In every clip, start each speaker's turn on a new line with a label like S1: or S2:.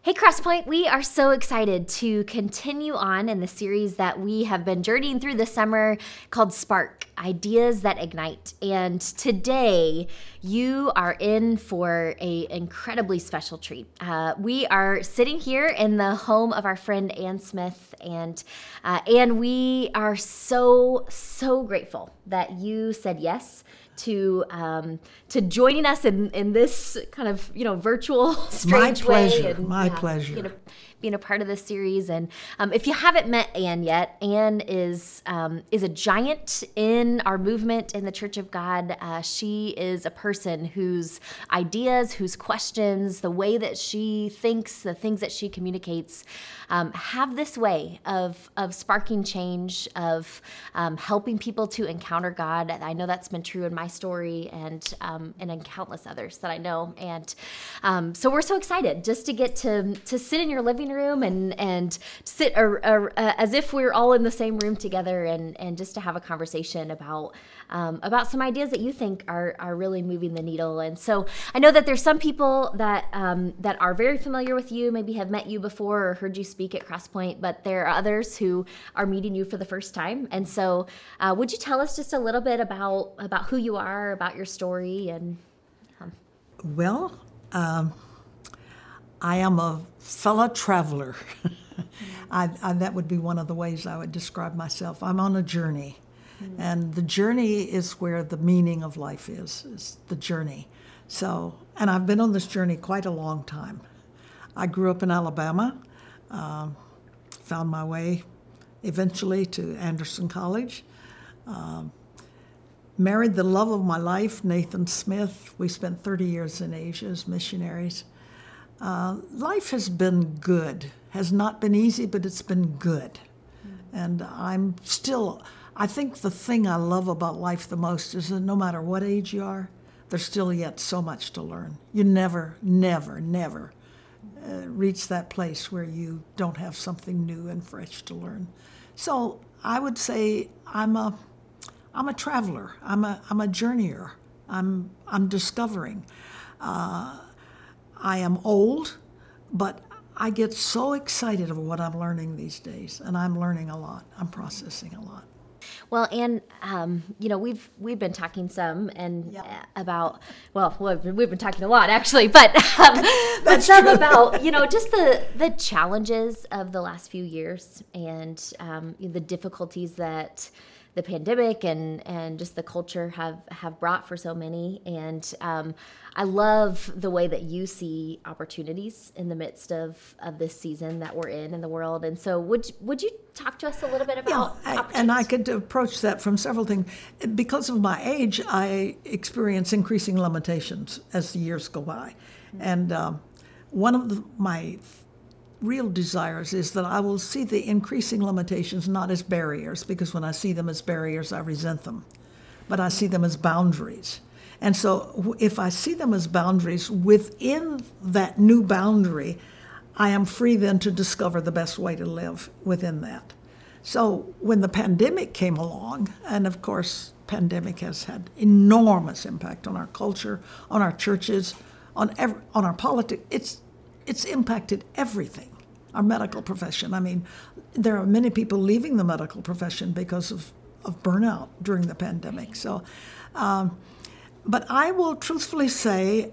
S1: Hey Crosspoint, we are so excited to continue on in the series that we have been journeying through this summer called Spark, Ideas That Ignite. And today you are in for an incredibly special treat. We are sitting here in the home of our friend Ann Smith, and we are so grateful that you said yes to joining us in this kind of virtual strange way.
S2: My pleasure.
S1: Being a part of this series. And if you haven't met Ann yet, Ann is a giant in our movement in the Church of God. She is a person whose ideas, whose questions, the way that she thinks, the things that she communicates, have this way of sparking change, of helping people to encounter God. I know that's been true in my story and in countless others that I know. And so we're so excited just to get to sit in your living room and sit as if we're all in the same room together and just to have a conversation about some ideas that you think are really moving the needle. And so I know that there's some people that are very familiar with you, maybe have met you before or heard you speak at Crosspoint, but there are others who are meeting you for the first time. And so would you tell us just a little bit about who you are, about your story? And
S2: Well, I am a fellow traveler. That would be one of the ways I would describe myself. I'm on a journey. And the journey is where the meaning of life is the journey. So, and I've been on this journey quite a long time. I grew up in Alabama, found my way eventually to Anderson College, married the love of my life, Nathan Smith. We spent 30 years in Asia as missionaries. Life has been good. Has not been easy, but it's been good. And I think the thing I love about life the most is that no matter what age you are, there's still yet so much to learn. You never reach that place where you don't have something new and fresh to learn. So I would say I'm a traveler. I'm a journeyer. I'm discovering. I am old, but I get so excited about what I'm learning these days, and I'm learning a lot. I'm processing a lot.
S1: Well, Ann, we've been talking some and about, we've been talking a lot actually, but some
S2: true.
S1: about, just the challenges of the last few years and the difficulties that the pandemic and just the culture have brought for so many. And I love the way that you see opportunities in the midst of this season that we're in the world. And so would you talk to us a little bit about opportunities?
S2: And I could approach that from several things. Because of my age, I experience increasing limitations as the years go by. And one of my real desires is that I will see the increasing limitations not as barriers, because when I see them as barriers, I resent them, but I see them as boundaries. And so if I see them as boundaries, within that new boundary, I am free then to discover the best way to live within that. So when the pandemic came along, and of course, pandemic has had enormous impact on our culture, on our churches, on our politics. It's impacted everything. Our medical profession. I mean, there are many people leaving the medical profession because of burnout during the pandemic. So, but I will truthfully say,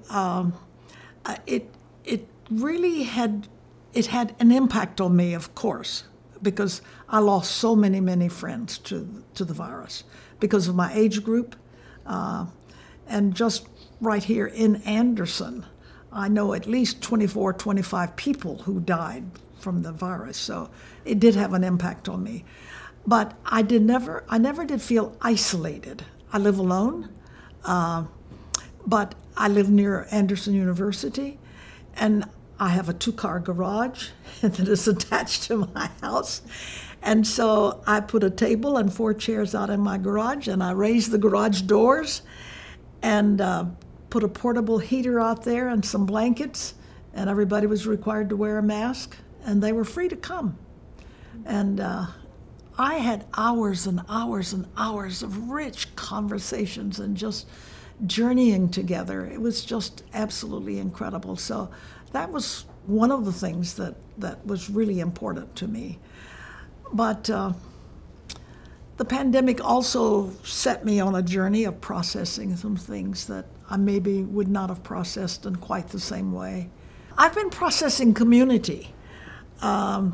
S2: it really had an impact on me, of course, because I lost so many friends to the virus because of my age group, and just right here in Anderson, I know at least 24, 25 people who died from the virus. So it did have an impact on me. But I never did feel isolated. I live alone, but I live near Anderson University, and I have a 2-car garage that is attached to my house. And so I put a table and 4 chairs out in my garage, and I raised the garage doors and put a portable heater out there and some blankets, and everybody was required to wear a mask, and they were free to come. And I had hours and hours and hours of rich conversations and just journeying together. It was just absolutely incredible. So that was one of the things that was really important to me. But the pandemic also set me on a journey of processing some things that I maybe would not have processed in quite the same way. I've been processing community. I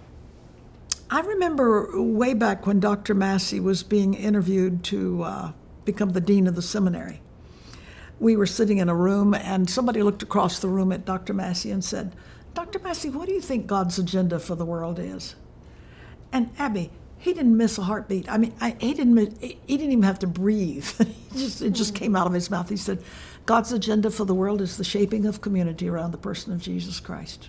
S2: remember way back when Dr. Massey was being interviewed to become the dean of the seminary. We were sitting in a room, and somebody looked across the room at Dr. Massey and said, "Dr. Massey, what do you think God's agenda for the world is?" And Abby, he didn't miss a heartbeat. I mean, he didn't even have to breathe. It just came out of his mouth. He said, "God's agenda for the world is the shaping of community around the person of Jesus Christ."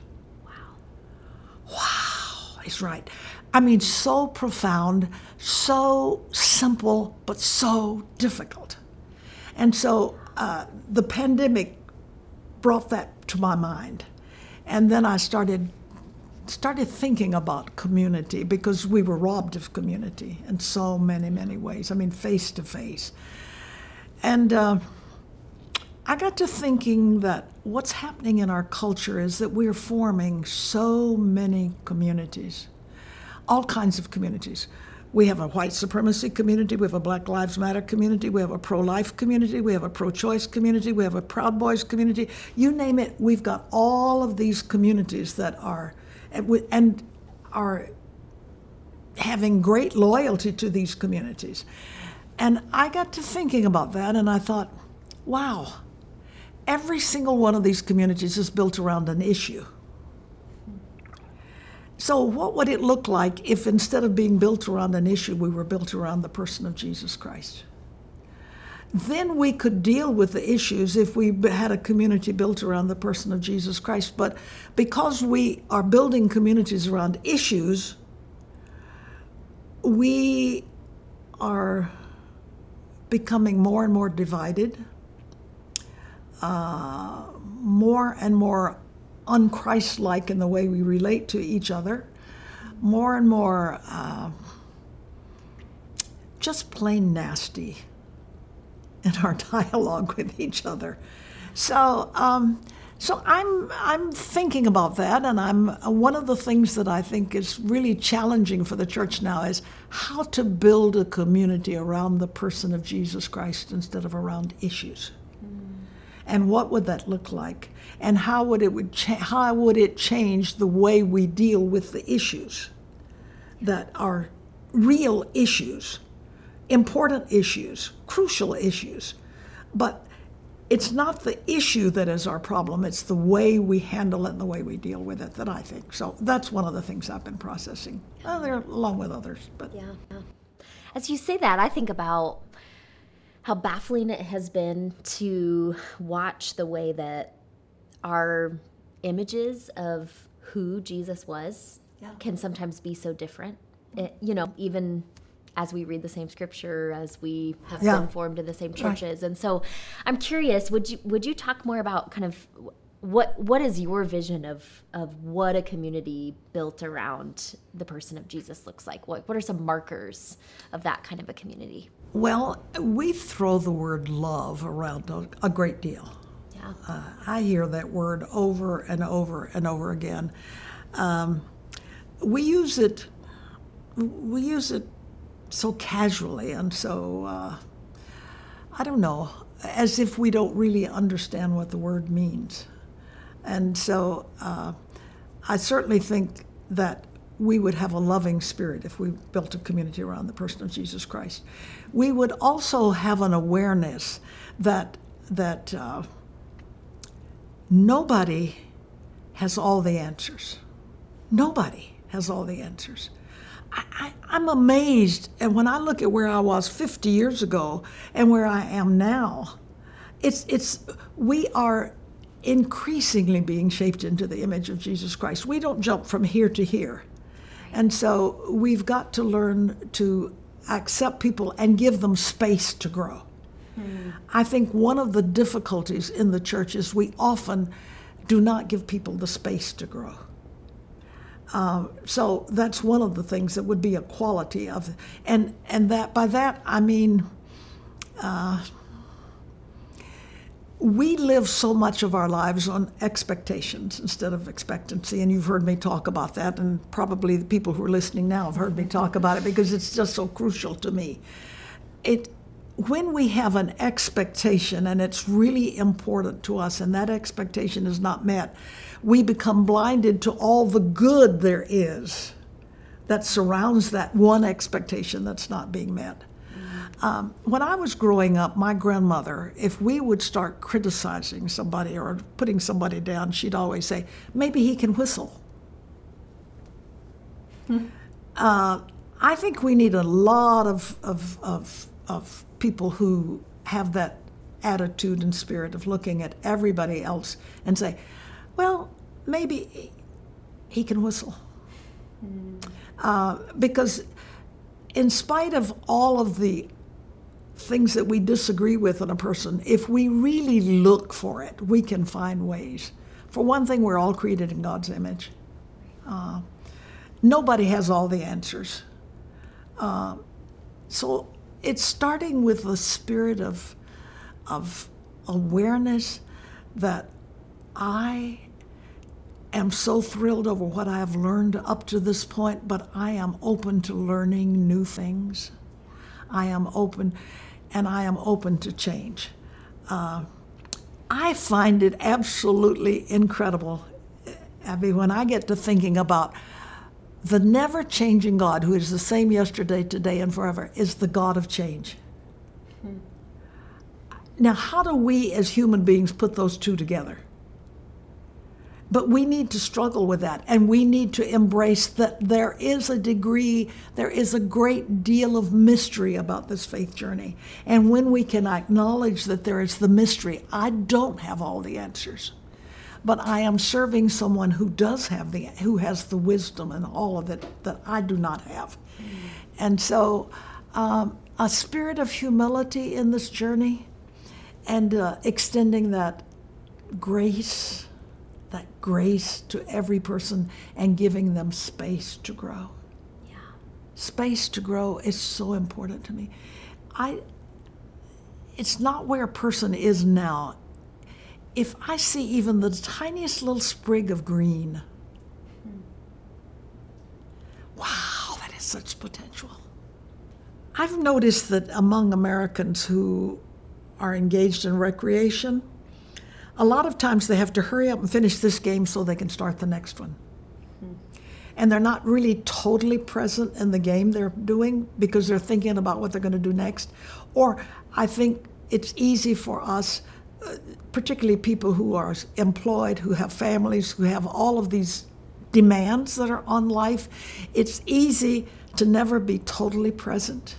S2: Wow, he's right. I mean, so profound, so simple, but so difficult. And so the pandemic brought that to my mind. And then I started thinking about community, because we were robbed of community in so many, many ways. I mean, face to face. And I got to thinking that what's happening in our culture is that we're forming so many communities, all kinds of communities. We have a white supremacy community, we have a Black Lives Matter community, we have a pro-life community, we have a pro-choice community, we have a Proud Boys community. You name it, we've got all of these communities that are having great loyalty to these communities. And I got to thinking about that, and I thought, wow, every single one of these communities is built around an issue. So what would it look like if instead of being built around an issue, we were built around the person of Jesus Christ? Then we could deal with the issues if we had a community built around the person of Jesus Christ. But because we are building communities around issues, we are becoming more and more divided, more and more un-Christ-like in the way we relate to each other, more and more just plain nasty in our dialogue with each other. So I'm thinking about that, and one of the things that I think is really challenging for the church now is how to build a community around the person of Jesus Christ instead of around issues. And what would that look like? And how would it change the way we deal with the issues that are real issues, important issues, crucial issues? But it's not the issue that is our problem, it's the way we handle it and the way we deal with it that I think. So that's one of the things I've been processing, along with others. But
S1: yeah. As you say that, I think about how baffling it has been to watch the way that our images of who Jesus was can sometimes be so different. Even as we read the same scripture, as we have been formed in the same churches. Right. And so I'm curious, would you talk more about kind of what is your vision of what a community built around the person of Jesus looks like? What are some markers of that kind of a community?
S2: Well, we throw the word love around a great deal. Yeah. I hear that word over and over and over again. We use it so casually and so, I don't know, as if we don't really understand what the word means. And so I certainly think that we would have a loving spirit if we built a community around the person of Jesus Christ. We would also have an awareness that nobody has all the answers. Nobody has all the answers. I'm amazed, and when I look at where I was 50 years ago and where I am now, we are increasingly being shaped into the image of Jesus Christ. We don't jump from here to here. And so we've got to learn to accept people and give them space to grow. I think one of the difficulties in the church is we often do not give people the space to grow. So that's one of the things that would be a quality of, and that by that I mean we live so much of our lives on expectations instead of expectancy, and you've heard me talk about that, and probably the people who are listening now have heard me talk about it because it's just so crucial to me. When we have an expectation and it's really important to us and that expectation is not met, we become blinded to all the good there is that surrounds that one expectation that's not being met. When I was growing up, my grandmother, if we would start criticizing somebody or putting somebody down, she'd always say, maybe he can whistle. I think we need a lot of people who have that attitude and spirit of looking at everybody else and say, well, maybe he can whistle. Because in spite of all of the things that we disagree with in a person, if we really look for it, we can find ways. For one thing, we're all created in God's image. Nobody has all the answers. So it's starting with a spirit of awareness that I am so thrilled over what I have learned up to this point, but I am open to learning new things. I am open, and I am open to change. I find it absolutely incredible, Abby, when I get to thinking about the never-changing God, who is the same yesterday, today, and forever, is the God of change. Now, how do we as human beings put those two together? But we need to struggle with that, and we need to embrace that there is a great deal of mystery about this faith journey. And when we can acknowledge that there is the mystery, I don't have all the answers, but I am serving someone who who has the wisdom and all of it that I do not have. And so a spirit of humility in this journey and extending that grace to every person and giving them space to grow.
S1: Yeah.
S2: Space to grow is so important to me. It's not where a person is now. If I see even the tiniest little sprig of green, wow, that is such potential. I've noticed that among Americans who are engaged in recreation, a lot of times they have to hurry up and finish this game so they can start the next one. And they're not really totally present in the game they're doing because they're thinking about what they're going to do next. Or I think it's easy for us, particularly people who are employed, who have families, who have all of these demands that are on life, it's easy to never be totally present.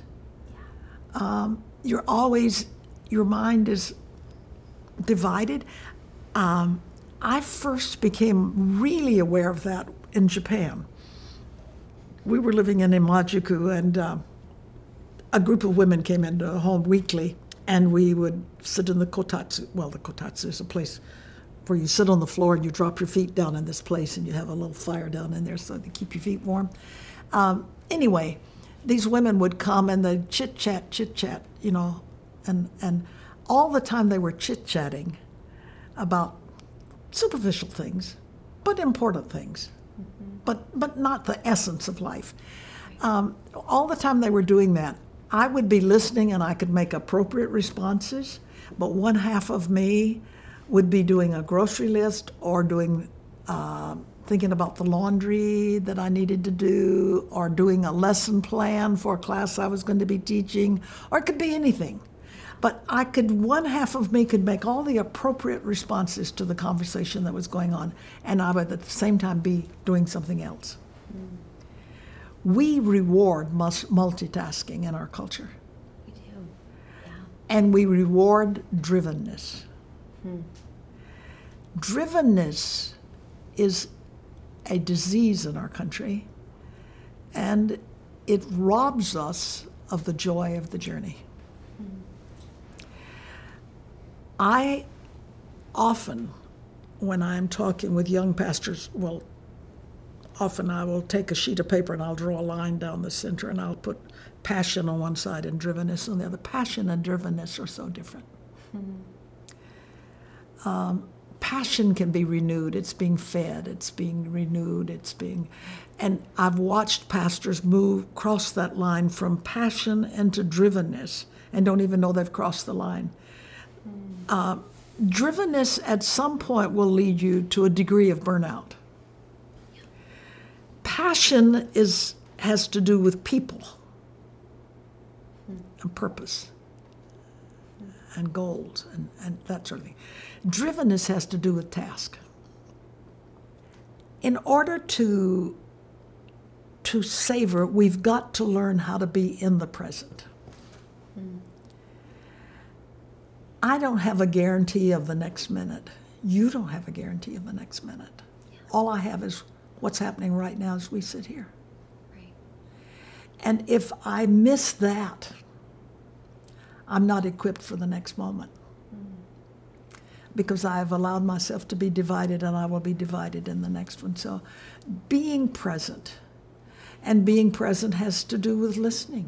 S2: Your mind is divided. I first became really aware of that in Japan. We were living in Imajuku, and a group of women came into a home weekly, and we would sit in the kotatsu. Well, the kotatsu is a place where you sit on the floor and you drop your feet down in this place, and you have a little fire down in there so to keep your feet warm. Anyway, these women would come and they'd chit-chat, and all the time they were chit-chatting about superficial things, but important things, but not the essence of life. All the time they were doing that, I would be listening and I could make appropriate responses, but one half of me would be doing a grocery list or thinking about the laundry that I needed to do, or doing a lesson plan for a class I was going to be teaching, or it could be anything. But one half of me could make all the appropriate responses to the conversation that was going on, and I would at the same time be doing something else. We reward multitasking in our culture.
S1: We do, yeah.
S2: And we reward drivenness. Drivenness is a disease in our country, and it robs us of the joy of the journey. I often, when I'm talking with young pastors, often I will take a sheet of paper and I'll draw a line down the center and I'll put passion on one side and drivenness on the other. Passion and drivenness are so different. passion can be renewed. It's being fed. It's being renewed. And I've watched pastors cross that line from passion into drivenness and don't even know they've crossed the line. Drivenness at some point will lead you to a degree of burnout. Passion has to do with people and purpose and goals and that sort of thing. Drivenness has to do with task. In order to savor, we've got to learn how to be in the present. I don't have a guarantee of the next minute. You don't have a guarantee of the next minute. Yeah. All I have is what's happening right now as we sit here. Right. And if I miss that, I'm not equipped for the next moment. Because I have allowed myself to be divided, and I will be divided in the next one. So being present, and being present has to do with listening.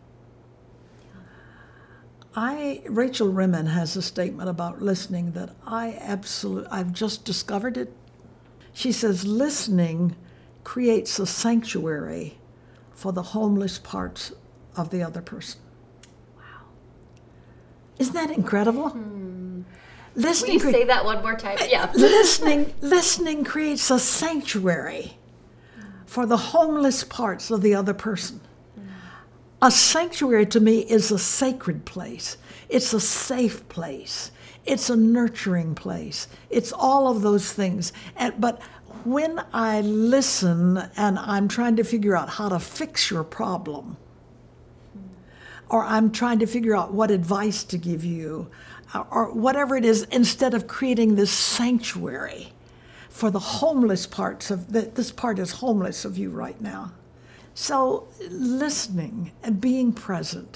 S2: Rachel Rimmen has a statement about listening that I've just discovered it. She says, listening creates a sanctuary for the homeless parts of the other person. Wow. Isn't that incredible? Listening.
S1: Will you say that one more time? Yeah.
S2: Listening creates a sanctuary for the homeless parts of the other person. A sanctuary to me is a sacred place. It's a safe place. It's a nurturing place. It's all of those things. But when I listen and I'm trying to figure out how to fix your problem, or I'm trying to figure out what advice to give you, or whatever it is, instead of creating this sanctuary for the homeless parts of this part is homeless of you right now. So listening and being present,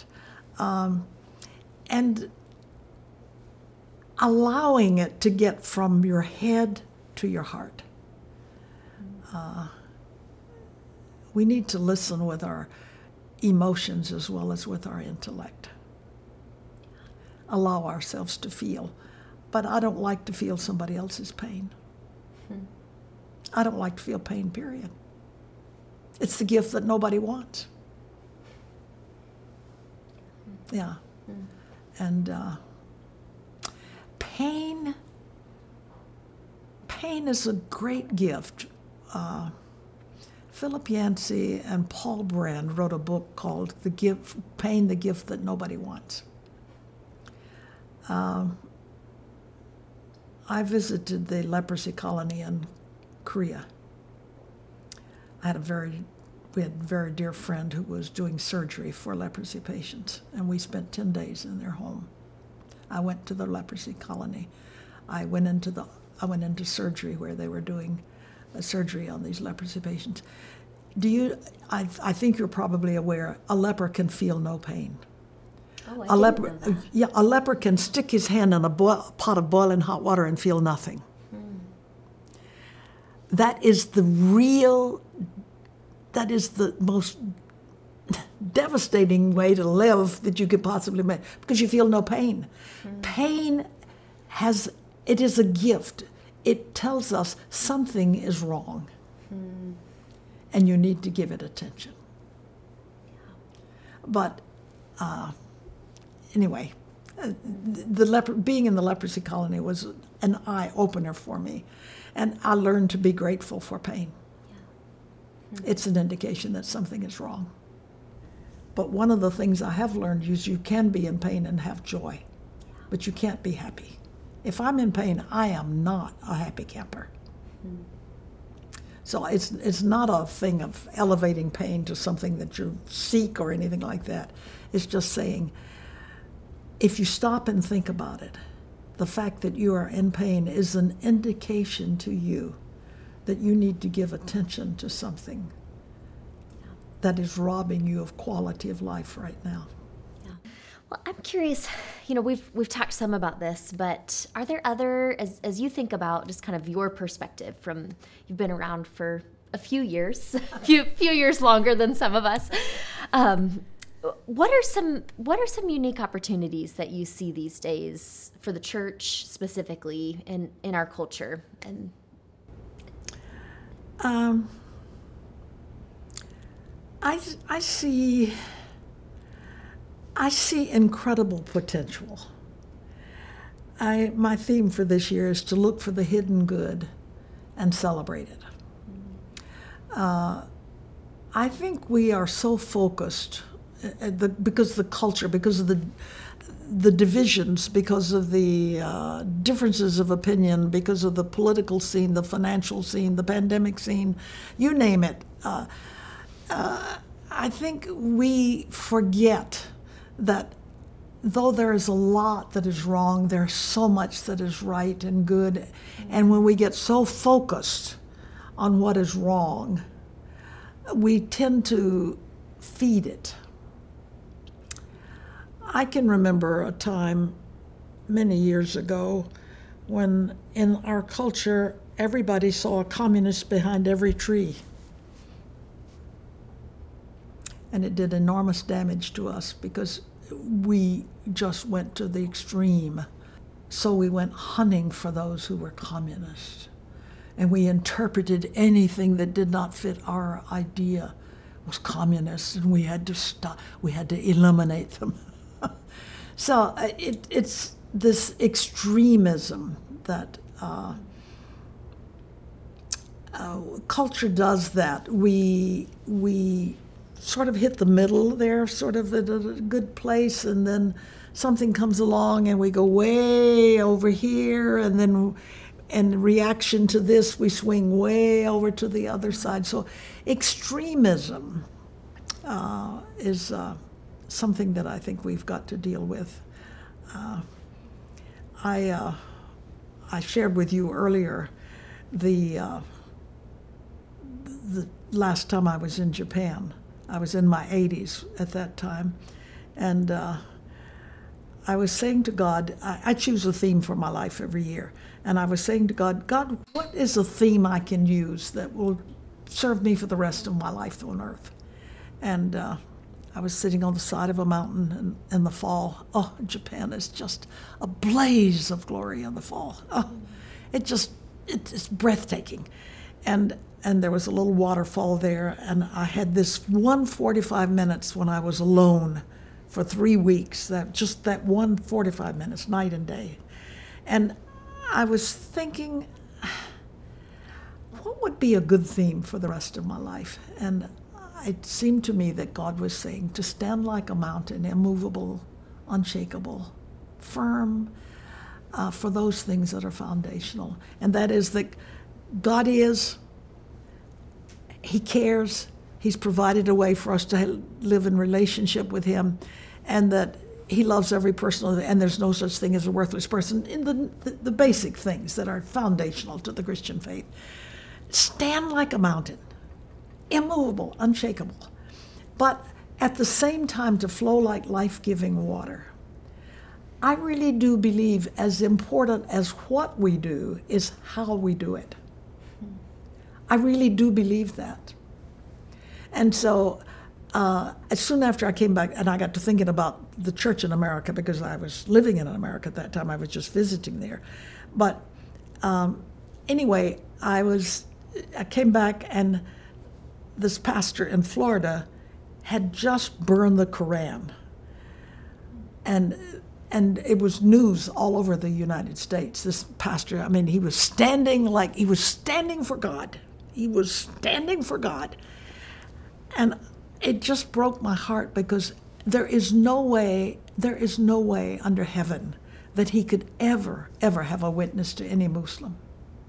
S2: and allowing it to get from your head to your heart. We need to listen with our emotions as well as with our intellect. Allow ourselves to feel. But I don't like to feel somebody else's pain. I don't like to feel pain, period. It's the gift that nobody wants. Yeah. And pain is a great gift. Philip Yancey and Paul Brand wrote a book called Pain, the Gift That Nobody Wants. I visited the leprosy colony in Korea. We had a very dear friend who was doing surgery for leprosy patients, and we spent 10 days in their home. I went to the leprosy colony. I went into surgery where they were doing a surgery on these leprosy patients. I think you're probably aware, a leper can feel no pain.
S1: Oh, I didn't know that.
S2: Yeah, a leper can stick his hand in a pot of boiling hot water and feel nothing. That is the most devastating way to live that you could possibly make, because you feel no pain. Pain it is a gift. It tells us something is wrong, and you need to give it attention. But anyway, being in the leprosy colony was an eye-opener for me, and I learned to be grateful for pain. It's an indication that something is wrong. But one of the things I have learned is you can be in pain and have joy, but you can't be happy. If I'm in pain, I am not a happy camper. So it's not a thing of elevating pain to something that you seek or anything like that. It's just saying, if you stop and think about it, the fact that you are in pain is an indication to you that you need to give attention to something that is robbing you of quality of life right now.
S1: Yeah. Well, I'm curious, we've talked some about this, but are there other, as you think about just kind of your perspective from, you've been around for a few years, a few years longer than some of us, What are some unique opportunities that you see these days for the church specifically in our culture? And
S2: I see incredible potential. My theme for this year is to look for the hidden good and celebrate it. I think we are so focused because of the culture, because of the divisions, because of the differences of opinion, because of the political scene, the financial scene, the pandemic scene, you name it. I think we forget that though there is a lot that is wrong, there's so much that is right and good. And when we get so focused on what is wrong, we tend to feed it. I can remember a time many years ago when in our culture everybody saw a communist behind every tree. And it did enormous damage to us because we just went to the extreme. So we went hunting for those who were communists. And we interpreted anything that did not fit our idea was communist, and we had to stop. We had to eliminate them. So it's this extremism that culture does. That we sort of hit the middle there, sort of at a good place, and then something comes along and we go way over here, and then in reaction to this we swing way over to the other side. So extremism is something that I think we've got to deal with. I shared with you earlier the last time I was in Japan. I was in my 80s at that time, and I was saying to God, I choose a theme for my life every year, and I was saying to God, God, what is a theme I can use that will serve me for the rest of my life on earth? And I was sitting on the side of a mountain in the fall. Oh, Japan is just a blaze of glory in the fall. Oh, it's breathtaking. And there was a little waterfall there, and I had this 145 minutes when I was alone for 3 weeks, that 145 minutes, night and day. And I was thinking, what would be a good theme for the rest of my life? And it seemed to me that God was saying to stand like a mountain, immovable, unshakable, firm, for those things that are foundational. And that is that God is, He cares, He's provided a way for us to live in relationship with Him, and that He loves every person, and there's no such thing as a worthless person, in the basic things that are foundational to the Christian faith. Stand like a mountain, immovable, unshakable, but at the same time to flow like life-giving water. I really do believe as important as what we do is how we do it. I really do believe that. And so as soon after I came back, and I got to thinking about the church in America, because I was living in America at that time, I was just visiting there. But anyway, I came back, and this pastor in Florida had just burned the Koran. And it was news all over the United States. This pastor, I mean, he was standing for God. He was standing for God. And it just broke my heart, because there is no way under heaven that he could ever have a witness to any Muslim.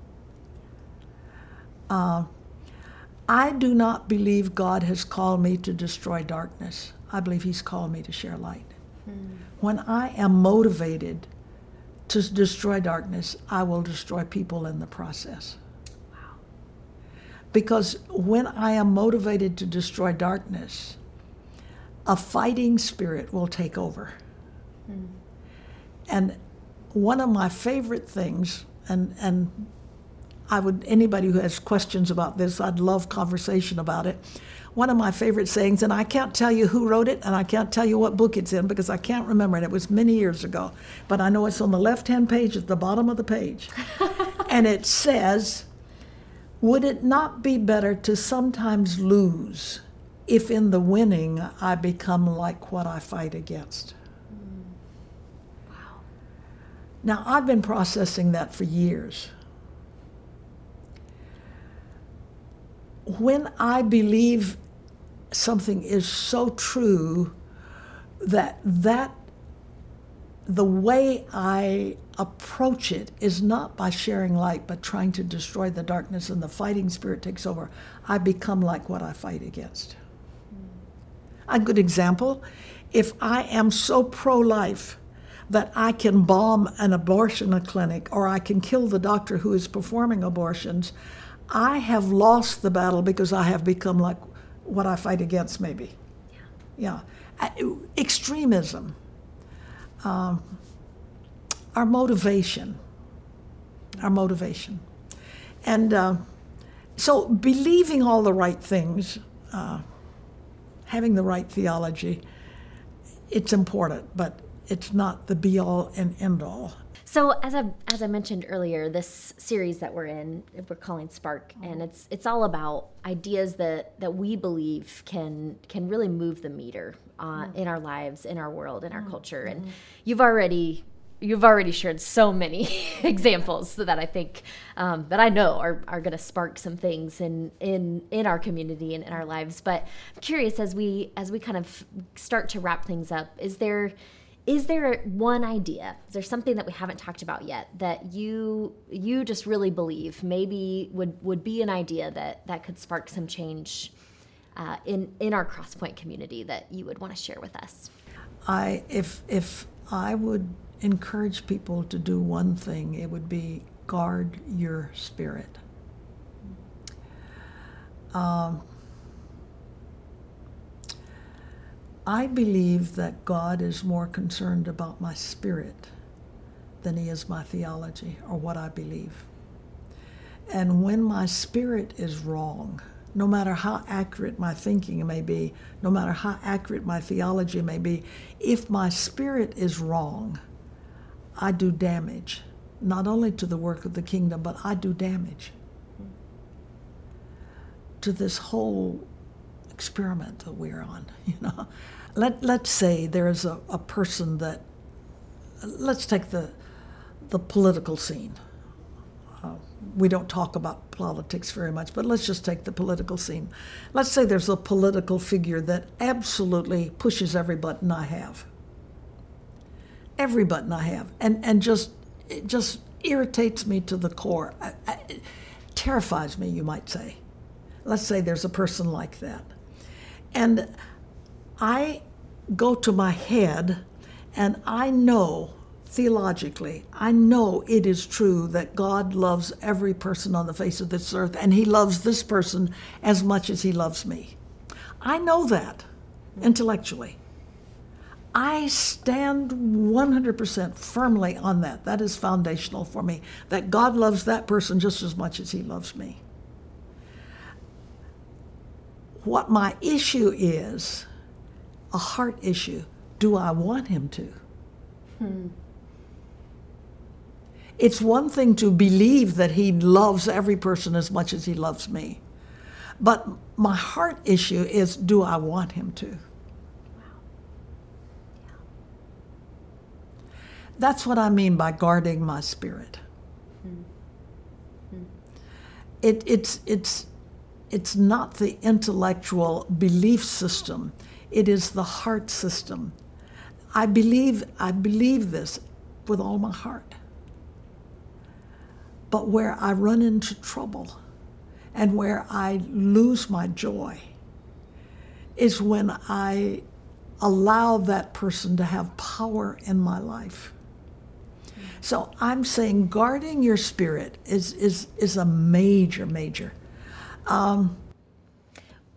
S2: I do not believe God has called me to destroy darkness. I believe He's called me to share light. When I am motivated to destroy darkness, I will destroy people in the process. Wow. Because when I am motivated to destroy darkness, a fighting spirit will take over. And one of my favorite things, and anybody who has questions about this, I'd love conversation about it. One of my favorite sayings, and I can't tell you who wrote it, and I can't tell you what book it's in because I can't remember it. It was many years ago, but I know it's on the left-hand page at the bottom of the page. And it says, would it not be better to sometimes lose if in the winning I become like what I fight against?
S1: Wow.
S2: Now, I've been processing that for years. When I believe something is so true that the way I approach it is not by sharing light, but trying to destroy the darkness, and the fighting spirit takes over, I become like what I fight against. A good example, if I am so pro-life that I can bomb an abortion clinic or I can kill the doctor who is performing abortions, I have lost the battle because I have become like what I fight against, maybe. Yeah. Extremism. Our motivation. And so believing all the right things, having the right theology, it's important, but it's not the be-all and end-all.
S1: So as I mentioned earlier, this series that we're calling Spark, and it's all about ideas that we believe can really move the meter in our lives, in our world, in our culture. And you've already shared so many examples that I think that I know are going to spark some things in our community and in our lives. But I'm curious, as we kind of start to wrap things up, is there one idea? Is there something that we haven't talked about yet that you just really believe maybe would be an idea that could spark some change in our Crosspoint community that you would want to share with us?
S2: If I would encourage people to do one thing, it would be guard your spirit. I believe that God is more concerned about my spirit than he is my theology or what I believe. And when my spirit is wrong, no matter how accurate my thinking may be, no matter how accurate my theology may be, if my spirit is wrong, I do damage, not only to the work of the kingdom, but I do damage to this whole experiment that we're on, Let's say there's a person that, let's take the political scene. We don't talk about politics very much, but let's just take the political scene. Let's say there's a political figure that absolutely pushes every button I have. Every button I have. And it just irritates me to the core. It terrifies me, you might say. Let's say there's a person like that. And I go to my head, and I know, theologically, I know it is true that God loves every person on the face of this earth, and he loves this person as much as he loves me. I know that intellectually. I stand 100% firmly on that. That is foundational for me, that God loves that person just as much as he loves me. What my issue is, a heart issue. Do I want him to? It's one thing to believe that he loves every person as much as he loves me. But my heart issue is, do I want him to? That's what I mean by guarding my spirit. It's not the intellectual belief system. It is the heart system. I believe this with all my heart. But where I run into trouble and where I lose my joy is when I allow that person to have power in my life. So I'm saying guarding your spirit is a major.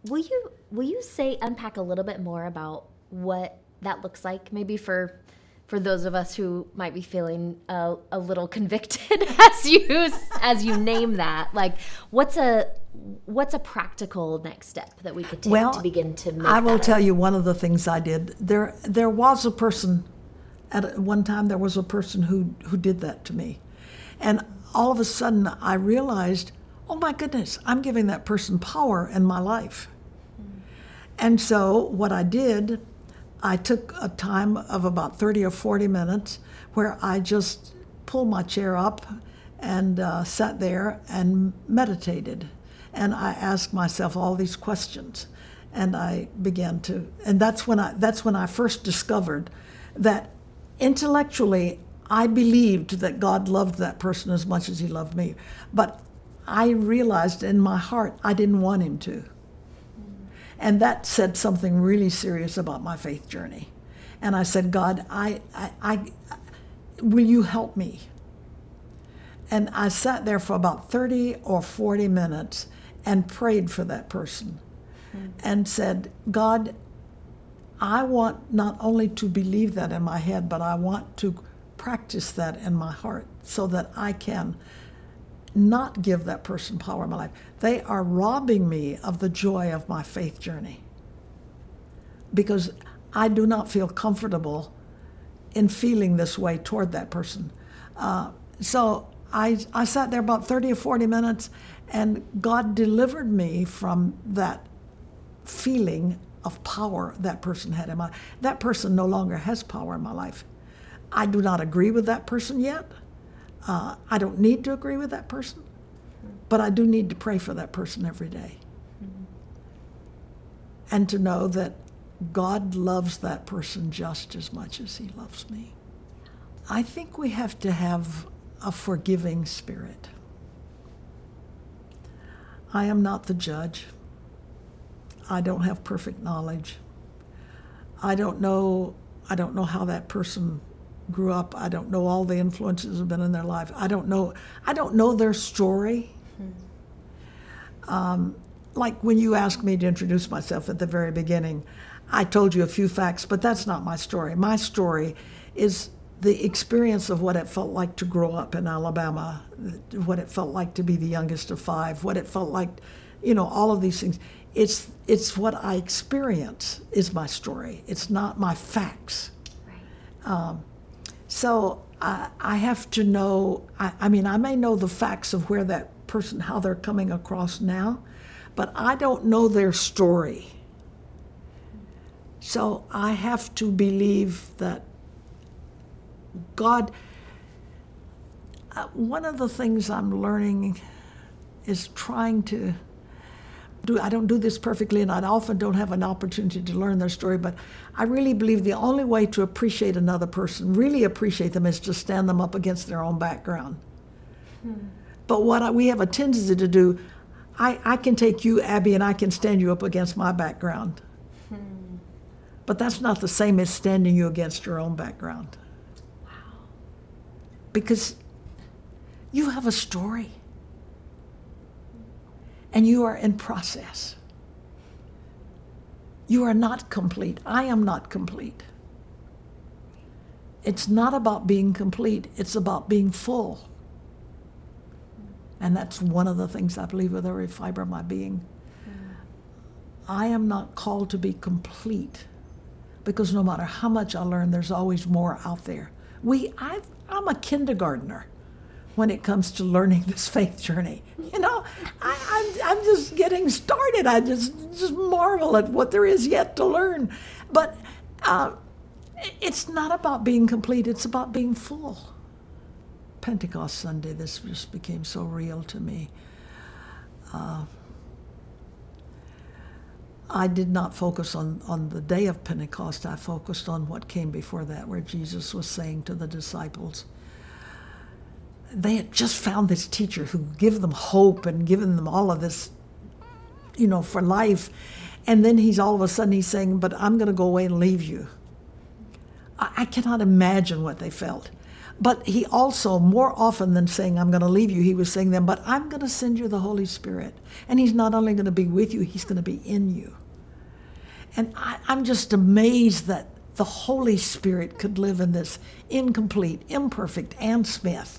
S2: Will
S1: you unpack a little bit more about what that looks like, maybe for for those of us who might be feeling a little convicted as you name that, like what's a practical next step that we could take to begin to make
S2: I will
S1: that
S2: tell you one of the things I did. There was a person at one time. There was a person who did that to me, and all of a sudden I realized, oh my goodness, I'm giving that person power in my life. And so what I did, I took a time of about 30 or 40 minutes where I just pulled my chair up and sat there and meditated. And I asked myself all these questions. And I began to, and that's when I first discovered that intellectually I believed that God loved that person as much as he loved me. But I realized in my heart I didn't want him to. And that said something really serious about my faith journey. And I said, God, I will you help me? And I sat there for about 30 or 40 minutes and prayed for that person and said, God, I want not only to believe that in my head, but I want to practice that in my heart so that I can not give that person power in my life. They are robbing me of the joy of my faith journey because I do not feel comfortable in feeling this way toward that person. So I sat there about 30 or 40 minutes, and God delivered me from that feeling of power that person had in my life. That person no longer has power in my life. I do not agree with that person yet. I don't need to agree with that person, but I do need to pray for that person every day. And to know that God loves that person just as much as he loves me. I think we have to have a forgiving spirit. I am not the judge. I don't have perfect knowledge. I don't know how that person grew up. I don't know all the influences that have been in their life. I don't know their story. Like when you asked me to introduce myself at the very beginning, I told you a few facts, but that's not my story. My story is the experience of what it felt like to grow up in Alabama, what it felt like to be the youngest of five, what it felt like, all of these things. It's what I experience is my story. It's not my facts. Right. So I have to know, I may know the facts of where that person, how they're coming across now, but I don't know their story. So I have to believe that God, one of the things I'm learning is trying to I don't do this perfectly, and I often don't have an opportunity to learn their story, but I really believe the only way to appreciate another person, really appreciate them, is to stand them up against their own background. But what we have a tendency to do, I can take you, Abby, and I can stand you up against my background. But that's not the same as standing you against your own background. Wow. Because you have a story. And you are in process. You are not complete. I am not complete. It's not about being complete. It's about being full. And that's one of the things I believe with every fiber of my being. I am not called to be complete, because no matter how much I learn, there's always more out there. I'm a kindergartner when it comes to learning this faith journey. I'm just getting started. I just marvel at what there is yet to learn. But it's not about being complete. It's about being full. Pentecost Sunday, this just became so real to me. I did not focus on the day of Pentecost. I focused on what came before that, where Jesus was saying to the disciples, they had just found this teacher who gave them hope and given them all of this, for life. And then all of a sudden he's saying, but I'm going to go away and leave you. I cannot imagine what they felt. But he also, more often than saying, I'm going to leave you, he was saying them, but I'm going to send you the Holy Spirit. And he's not only going to be with you, he's going to be in you. And I'm just amazed that the Holy Spirit could live in this incomplete, imperfect Ann Smith.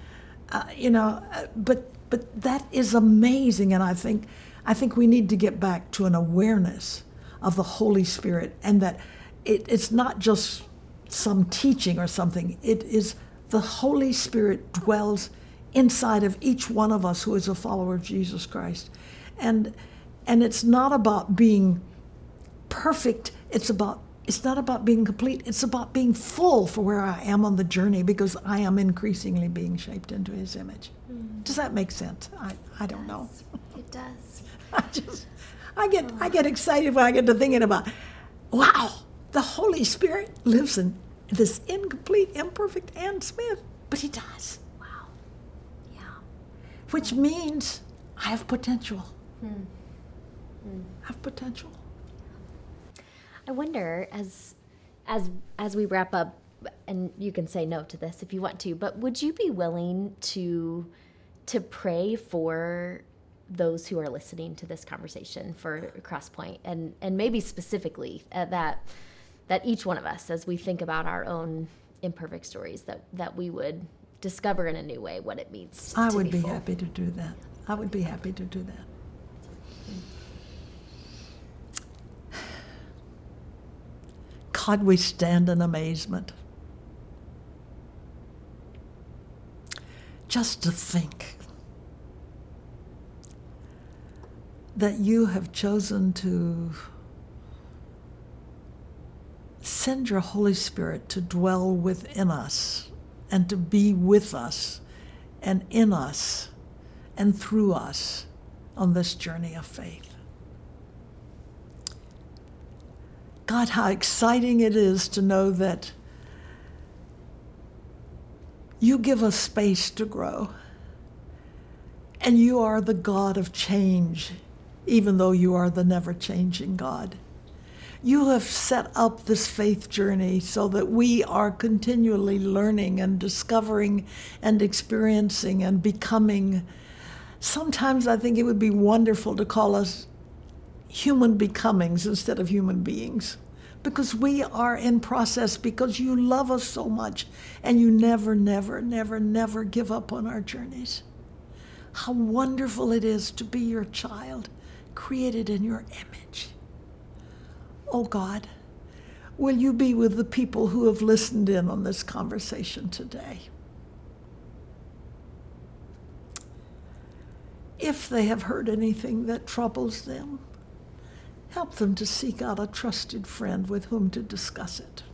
S2: But that is amazing, and I think we need to get back to an awareness of the Holy Spirit, and that it's not just some teaching or something. It is the Holy Spirit dwells inside of each one of us who is a follower of Jesus Christ, and it's not about being perfect. It's not about being complete. It's about being full for where I am on the journey, because I am increasingly being shaped into His image. Does that make sense? I don't know.
S1: It does.
S2: I get excited when I get to thinking about, wow, the Holy Spirit lives in this incomplete, imperfect Ann Smith, but He does.
S1: Wow. Yeah.
S2: Which means I have potential. I have potential.
S1: I wonder, as we wrap up, and you can say no to this if you want to, but would you be willing to pray for those who are listening to this conversation for Crosspoint, and maybe specifically that each one of us, as we think about our own imperfect stories, that we would discover in a new way what it means to be full?
S2: I would be happy to do that. I would be happy to do that. God, we stand in amazement. Just to think that You have chosen to send Your Holy Spirit to dwell within us and to be with us and in us and through us on this journey of faith. God, how exciting it is to know that You give us space to grow. And You are the God of change, even though You are the never-changing God. You have set up this faith journey so that we are continually learning and discovering and experiencing and becoming. Sometimes I think it would be wonderful to call us human becomings instead of human beings, because we are in process, because You love us so much, and You never, never, never, never give up on our journeys. How wonderful it is to be Your child, created in Your image. Oh God, will You be with the people who have listened in on this conversation today? If they have heard anything that troubles them, help them to seek out a trusted friend with whom to discuss it.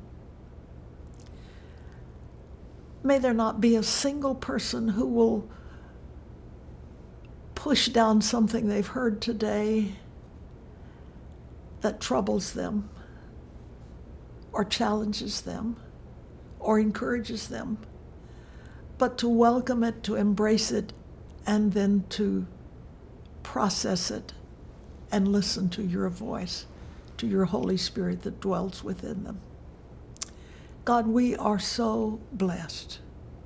S2: May there not be a single person who will push down something they've heard today that troubles them or challenges them or encourages them, but to welcome it, to embrace it, and then to process it and listen to Your voice, to Your Holy Spirit that dwells within them. God, we are so blessed.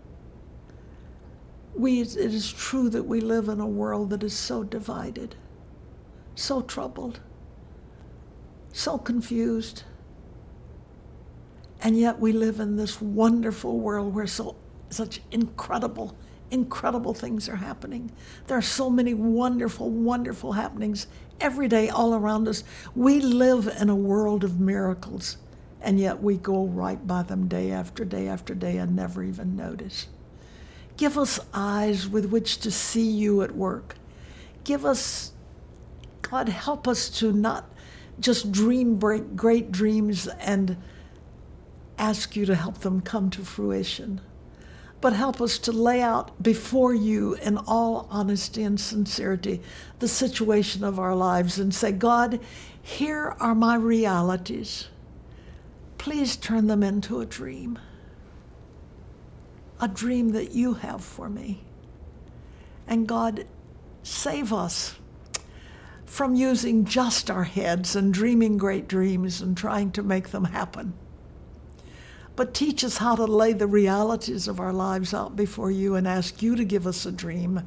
S2: It is true that we live in a world that is so divided, so troubled, so confused, and yet we live in this wonderful world where such incredible things are happening. There are so many wonderful, wonderful happenings every day all around us. We live in a world of miracles, and yet we go right by them day after day after day and never even notice. Give us eyes with which to see You at work. God, help us to not just dream great dreams and ask You to help them come to fruition, but help us to lay out before You in all honesty and sincerity the situation of our lives and say, God, here are my realities. Please turn them into a dream that You have for me. And God, save us from using just our heads and dreaming great dreams and trying to make them happen. But teach us how to lay the realities of our lives out before You and ask You to give us a dream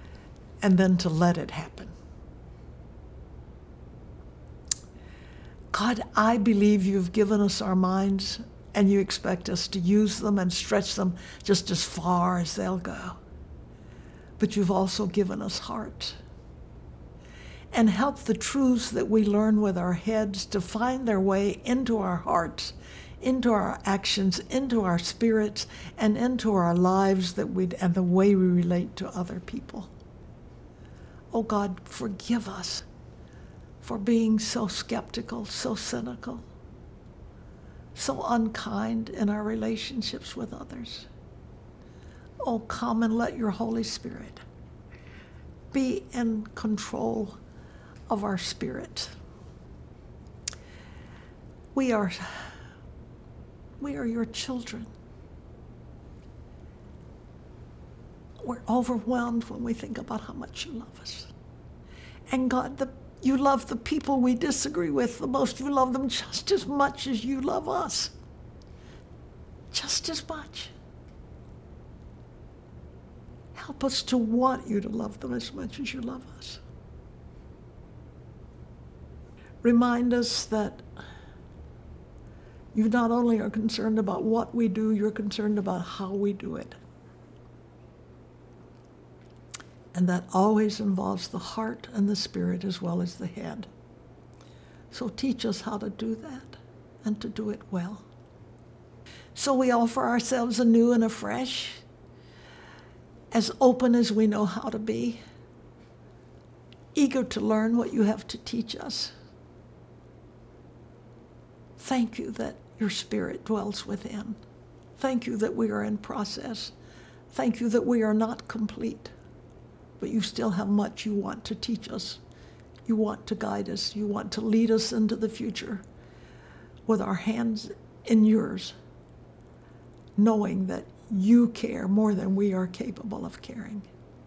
S2: and then to let it happen. God, I believe you've given us our minds and you expect us to use them and stretch them just as far as they'll go. But you've also given us heart. And help the truths that we learn with our heads to find their way into our hearts, into our actions, into our spirits, and into our lives and the way we relate to other people. Oh God, forgive us for being so skeptical, so cynical, so unkind in our relationships with others. Oh, come and let your Holy Spirit be in control of our spirit. We are your children. We're overwhelmed when we think about how much you love us. And God, you love the people we disagree with the most. You love them just as much as you love us. Just as much. Help us to want you to love them as much as you love us. Remind us that you not only are concerned about what we do, you're concerned about how we do it. And that always involves the heart and the spirit as well as the head. So teach us how to do that and to do it well. So we offer ourselves anew and afresh, as open as we know how to be, eager to learn what you have to teach us. Thank you that your Spirit dwells within. Thank you that we are in process. Thank you that we are not complete, but you still have much you want to teach us. You want to guide us. You want to lead us into the future with our hands in yours, knowing that you care more than we are capable of caring.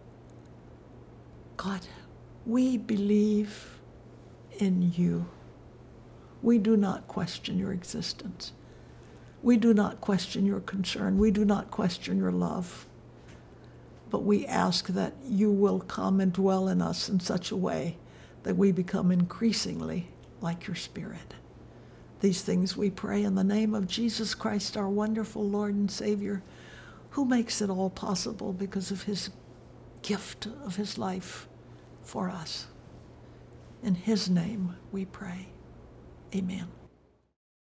S2: God, we believe in you. We do not question your existence. We do not question your concern. We do not question your love. But we ask that you will come and dwell in us in such a way that we become increasingly like your Spirit. These things we pray in the name of Jesus Christ, our wonderful Lord and Savior, who makes it all possible because of his gift of his life for us. In his name we pray. Amen.